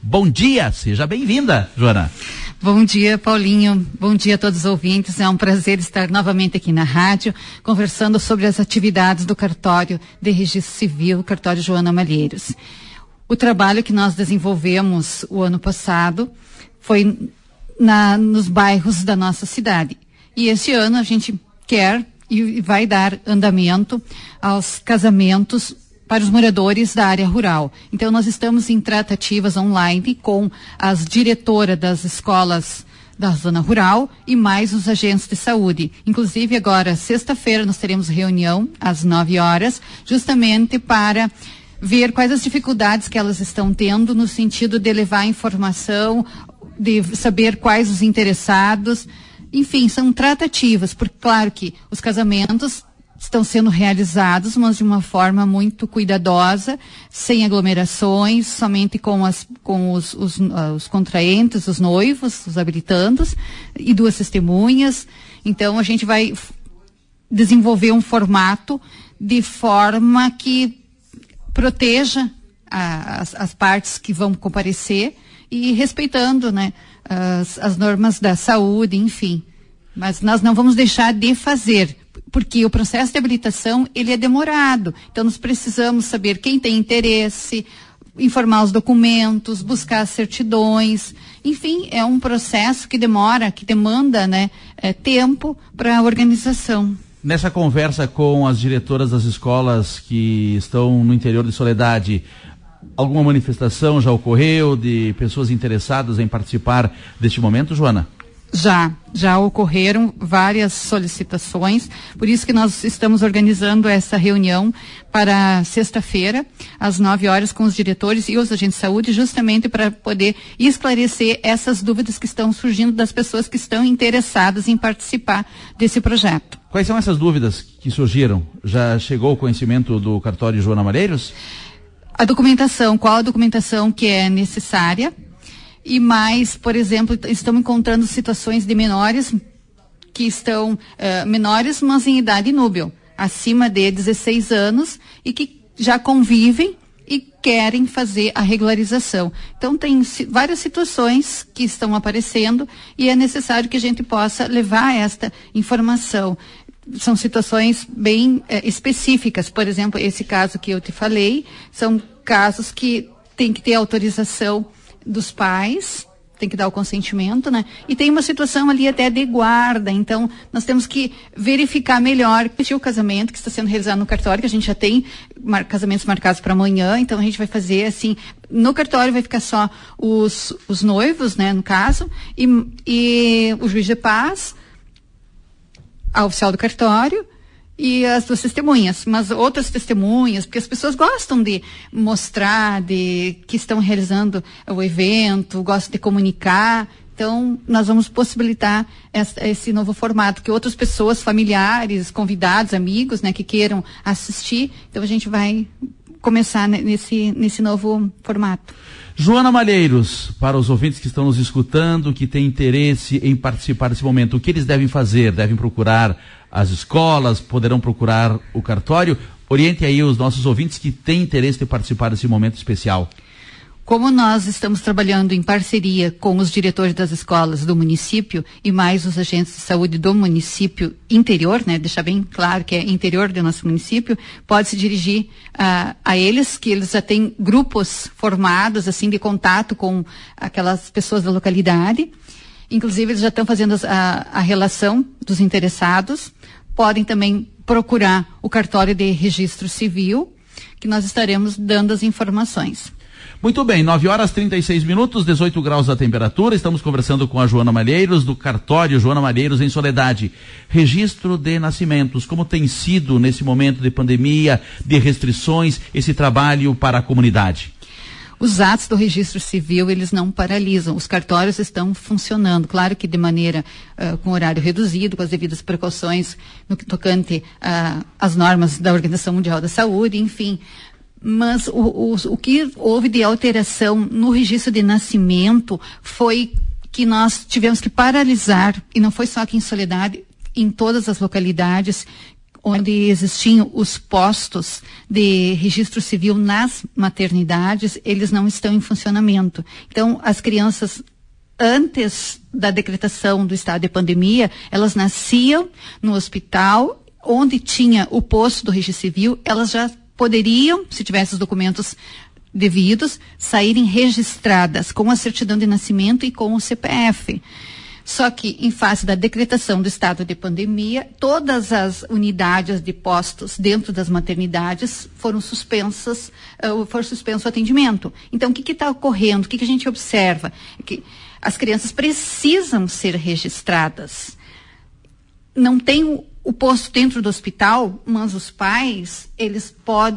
Bom dia, seja bem-vinda, Joana. Bom dia, Paulinho. Bom dia a todos os ouvintes. É um prazer estar novamente aqui na rádio, conversando sobre as atividades do cartório de registro civil, cartório Joana Malheiros. O trabalho que nós desenvolvemos o ano passado foi nos bairros da nossa cidade. E esse ano a gente quer e vai dar andamento aos casamentos para os moradores da área rural. Então, nós estamos em tratativas online com as diretoras das escolas da zona rural e mais os agentes de saúde. Inclusive, agora, sexta-feira, nós teremos reunião às 9h, justamente para ver quais as dificuldades que elas estão tendo no sentido de levar informação, de saber quais os interessados. Enfim, são tratativas, porque, claro que os casamentos estão sendo realizados, mas de uma forma muito cuidadosa, sem aglomerações, somente com os contraentes, os noivos, os habilitandos e 2 testemunhas. Então, a gente vai desenvolver um formato de forma que proteja as partes que vão comparecer e respeitando, né, as normas da saúde, enfim. Mas nós não vamos deixar de fazer, porque o processo de habilitação, ele é demorado. Então, nós precisamos saber quem tem interesse, informar os documentos, buscar as certidões. Enfim, é um processo que demanda, né, tempo para a organização. Nessa conversa com as diretoras das escolas que estão no interior de Soledade, alguma manifestação já ocorreu de pessoas interessadas em participar deste momento, Joana? Já ocorreram várias solicitações, por isso que nós estamos organizando essa reunião para sexta-feira, às 9h, com os diretores e os agentes de saúde, justamente para poder esclarecer essas dúvidas que estão surgindo das pessoas que estão interessadas em participar desse projeto. Quais são essas dúvidas que surgiram? Já chegou o conhecimento do cartório Joana Malheiros? A documentação, qual a documentação que é necessária? E mais, por exemplo, estamos encontrando situações de menores que estão menores, mas em idade núbil, acima de 16 anos e que já convivem e querem fazer a regularização. Então, tem várias situações que estão aparecendo e é necessário que a gente possa levar esta informação. São situações bem específicas. Por exemplo, esse caso que eu te falei, são casos que tem que ter autorização dos pais, tem que dar o consentimento, né? E tem uma situação ali até de guarda, então nós temos que verificar melhor o casamento que está sendo realizado no cartório, que a gente já tem casamentos marcados para amanhã, então a gente vai fazer assim, no cartório vai ficar só os noivos, né, no caso, e o juiz de paz, a oficial do cartório e as 2 testemunhas, mas outras testemunhas, porque as pessoas gostam de mostrar, que estão realizando o evento, gostam de comunicar. Então, nós vamos possibilitar esse novo formato, que outras pessoas, familiares, convidados, amigos, né, que queiram assistir. Então, a gente vai começar nesse novo formato. Joana Malheiros, para os ouvintes que estão nos escutando, que têm interesse em participar desse momento, o que eles devem fazer? Devem procurar as escolas, poderão procurar o cartório? Oriente aí os nossos ouvintes que têm interesse em participar desse momento especial. Como nós estamos trabalhando em parceria com os diretores das escolas do município e mais os agentes de saúde do município interior, né, deixar bem claro que é interior do nosso município, pode se dirigir a eles, que eles já têm grupos formados, assim, de contato com aquelas pessoas da localidade. Inclusive, eles já estão fazendo a relação dos interessados. Podem também procurar o cartório de registro civil, que nós estaremos dando as informações. Muito bem, 9h36, 18 graus a temperatura. Estamos conversando com a Joana Malheiros, do cartório Joana Malheiros, em Soledade. Registro de nascimentos, como tem sido nesse momento de pandemia, de restrições, esse trabalho para a comunidade? Os atos do registro civil, eles não paralisam. Os cartórios estão funcionando. Claro que de maneira, com horário reduzido, com as devidas precauções no que tocante às normas da Organização Mundial da Saúde, enfim. Mas o que houve de alteração no registro de nascimento foi que nós tivemos que paralisar, e não foi só aqui em Soledade, em todas as localidades, onde existiam os postos de registro civil nas maternidades, eles não estão em funcionamento. Então, as crianças, antes da decretação do estado de pandemia, elas nasciam no hospital, onde tinha o posto do registro civil, elas já poderiam, se tivessem os documentos devidos, saírem registradas com a certidão de nascimento e com o CPF. Só que, em face da decretação do estado de pandemia, todas as unidades de postos dentro das maternidades foram suspenso o atendimento. Então, o que está ocorrendo? O que a gente observa? Que as crianças precisam ser registradas. Não tem o posto dentro do hospital, mas os pais, eles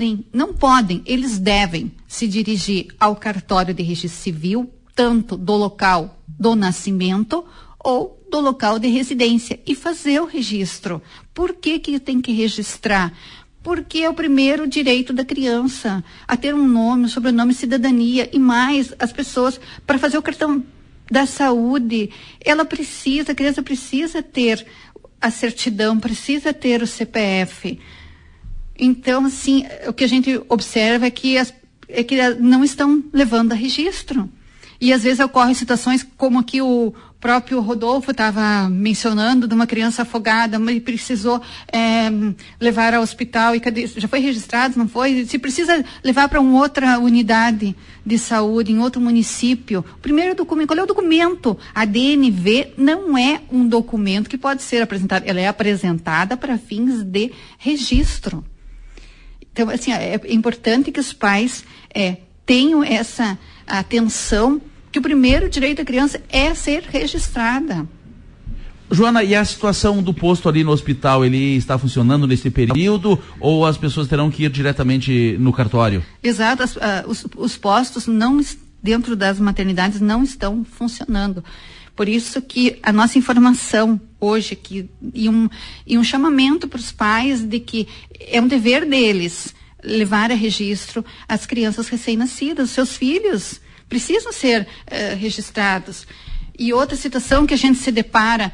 eles devem se dirigir ao cartório de registro civil, tanto do local do nascimento ou do local de residência, e fazer o registro. Por que tem que registrar? Porque é o primeiro direito da criança a ter um nome, um sobrenome, cidadania, e mais, as pessoas, para fazer o cartão da saúde, a criança precisa ter a certidão, precisa ter o CPF. Então, assim, o que a gente observa é que não estão levando a registro. E às vezes ocorrem situações como aqui o próprio Rodolfo estava mencionando, de uma criança afogada, mas precisou levar ao hospital, e já foi registrado, não foi? Se precisa levar para uma outra unidade de saúde, em outro município, o primeiro documento, qual é o documento? A DNV não é um documento que pode ser apresentado, ela é apresentada para fins de registro. Então, assim, é importante que os pais tenham essa atenção, que o primeiro direito da criança é ser registrada. Joana, e a situação do posto ali no hospital, ele está funcionando nesse período, ou as pessoas terão que ir diretamente no cartório? Exato, os postos dentro das maternidades não estão funcionando. Por isso que a nossa informação hoje aqui, e um chamamento para os pais de que é um dever deles levar a registro as crianças recém-nascidas, seus filhos precisam ser registrados. E outra situação que a gente se depara,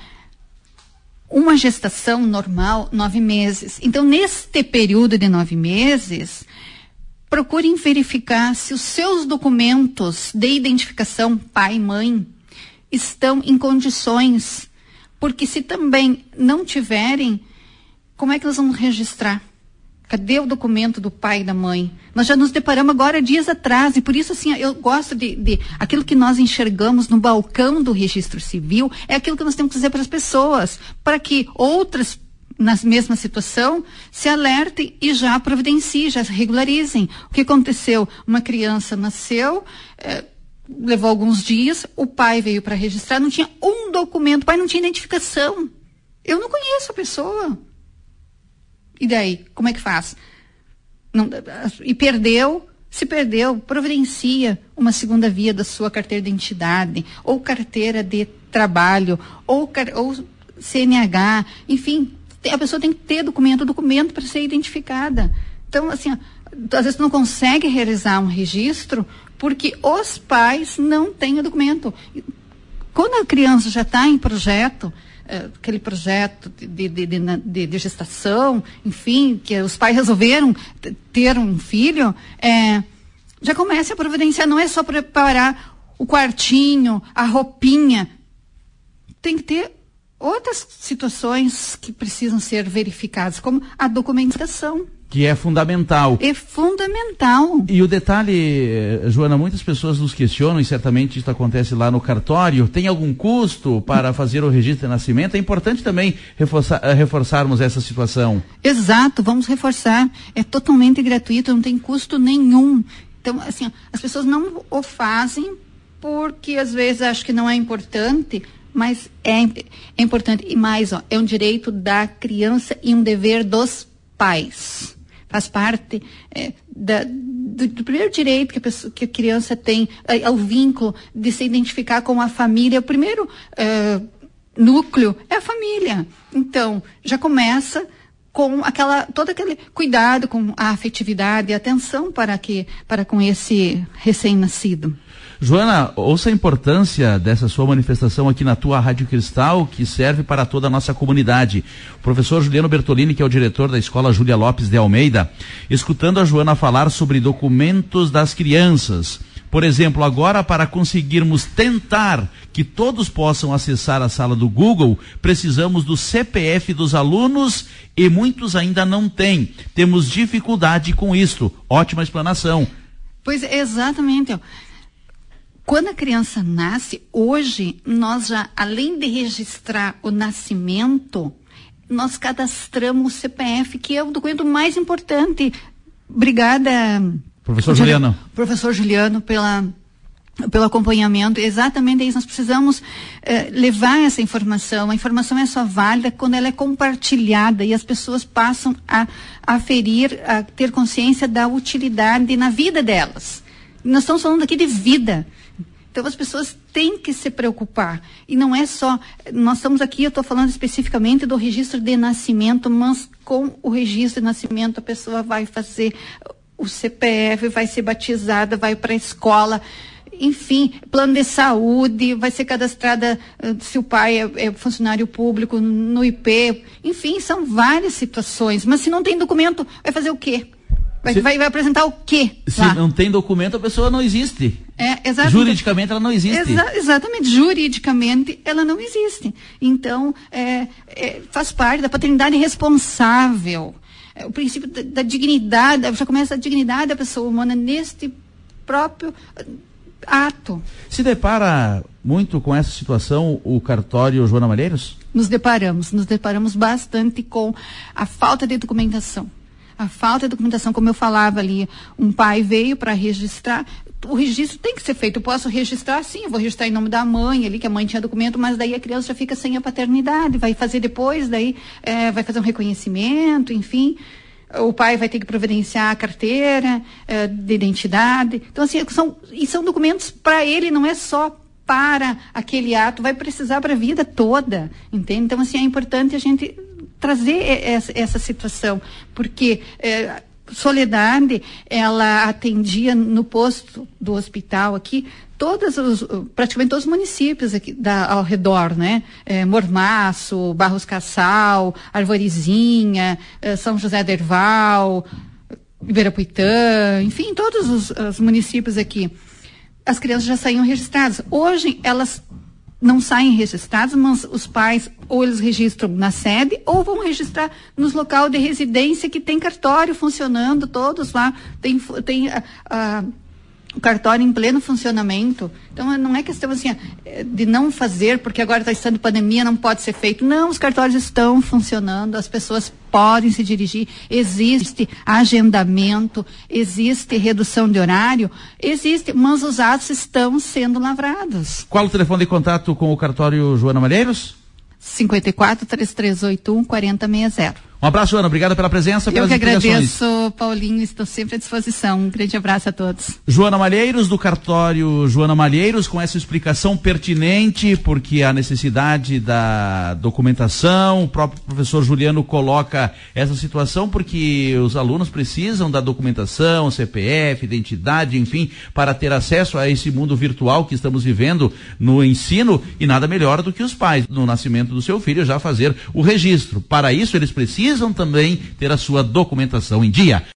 uma gestação normal, 9 meses. Então, neste período de 9 meses, procurem verificar se os seus documentos de identificação, pai e mãe, estão em condições. Porque se também não tiverem, como é que nós vamos registrar? Cadê o documento do pai e da mãe? Nós já nos deparamos agora dias atrás, e por isso, assim, eu gosto de aquilo que nós enxergamos no balcão do registro civil, é aquilo que nós temos que dizer para as pessoas, para que outras, na mesma situação, se alertem e já providenciem, já regularizem. O que aconteceu? Uma criança nasceu, levou alguns dias, o pai veio para registrar, não tinha um documento, o pai não tinha identificação. Eu não conheço a pessoa. E daí, como é que faz? Se perdeu, providencia uma segunda via da sua carteira de identidade, ou carteira de trabalho, ou CNH, enfim, a pessoa tem que ter documento para ser identificada. Então, assim, às vezes não consegue realizar um registro porque os pais não têm o documento. Quando a criança já está em projeto, aquele projeto de gestação, enfim, que os pais resolveram ter um filho, já começa a providenciar, não é só preparar o quartinho, a roupinha, tem que ter outras situações que precisam ser verificadas, como a documentação. Que é fundamental. É fundamental. E o detalhe, Joana, muitas pessoas nos questionam, e certamente isso acontece lá no cartório, tem algum custo para fazer o registro de nascimento? É importante também reforçarmos essa situação. Exato, vamos reforçar. É totalmente gratuito, não tem custo nenhum. Então, assim, as pessoas não o fazem porque às vezes acham que não é importante, mas é importante. E mais, é um direito da criança e um dever dos pais. Faz parte do primeiro direito que a criança tem, ao vínculo de se identificar com a família. O primeiro núcleo é a família. Então, já começa com todo aquele cuidado, com a afetividade e atenção para com esse recém-nascido. Joana, ouça a importância dessa sua manifestação aqui na tua Rádio Cristal, que serve para toda a nossa comunidade. O professor Juliano Bertolini, que é o diretor da Escola Júlia Lopes de Almeida, escutando a Joana falar sobre documentos das crianças. Por exemplo, agora, para conseguirmos tentar que todos possam acessar a sala do Google, precisamos do CPF dos alunos e muitos ainda não têm. Temos dificuldade com isto. Ótima explanação. Pois, exatamente. Quando a criança nasce, hoje, nós já, além de registrar o nascimento, nós cadastramos o CPF, que é o documento mais importante. Obrigada, professor Juliano. Professor Juliano, pelo acompanhamento. Exatamente isso. Nós precisamos levar essa informação. A informação é só válida quando ela é compartilhada e as pessoas passam a aferir, a ter consciência da utilidade na vida delas. Nós estamos falando aqui de vida. Então as pessoas têm que se preocupar. E não é só, nós estamos aqui, eu estou falando especificamente do registro de nascimento, mas com o registro de nascimento a pessoa vai fazer o CPF, vai ser batizada, vai para a escola, enfim, plano de saúde, vai ser cadastrada se o pai é funcionário público, no IP, enfim, são várias situações. Mas se não tem documento, vai fazer o quê? Vai apresentar o quê? Se não tem documento, a pessoa não existe. Juridicamente ela não existe. Exatamente, juridicamente ela não existe. Então, faz parte da paternidade responsável. O princípio da dignidade, já começa a dignidade da pessoa humana neste próprio ato. Se depara muito com essa situação o cartório Joana Malheiros? Nos deparamos bastante com a falta de documentação. A falta de documentação, como eu falava ali, um pai veio para registrar, o registro tem que ser feito, eu posso registrar sim, eu vou registrar em nome da mãe ali, que a mãe tinha documento, mas daí a criança já fica sem a paternidade, vai fazer depois, daí vai fazer um reconhecimento, enfim, o pai vai ter que providenciar a carteira de identidade, então assim, são documentos para ele, não é só para aquele ato, vai precisar para a vida toda, entende? Então assim, é importante a gente trazer essa situação, porque Soledade, ela atendia no posto do hospital aqui, praticamente todos os municípios aqui ao redor, né? Mormaço, Barros Cassal, Arvorezinha, São José do Herval, Ibirapuitã, enfim, todos os municípios aqui. As crianças já saíam registradas. Hoje, elas não saem registrados, mas os pais ou eles registram na sede ou vão registrar nos locais de residência que tem cartório funcionando, todos lá, tem o cartório em pleno funcionamento. Então não é questão assim de não fazer, porque agora está estando pandemia, não pode ser feito. Não, os cartórios estão funcionando, as pessoas podem se dirigir, existe agendamento, existe redução de horário, existe, mas os atos estão sendo lavrados. Qual o telefone de contato com o cartório Joana Malheiros? 54-3381-4060. Um abraço, Joana. Obrigado pela presença, pelas explicações. Eu que agradeço, Paulinho. Estou sempre à disposição. Um grande abraço a todos. Joana Malheiros, do cartório Joana Malheiros, com essa explicação pertinente, porque a necessidade da documentação, o próprio professor Juliano coloca essa situação, porque os alunos precisam da documentação, CPF, identidade, enfim, para ter acesso a esse mundo virtual que estamos vivendo no ensino, e nada melhor do que os pais, no nascimento do seu filho, já fazer o registro. Para isso, eles precisam também ter a sua documentação em dia.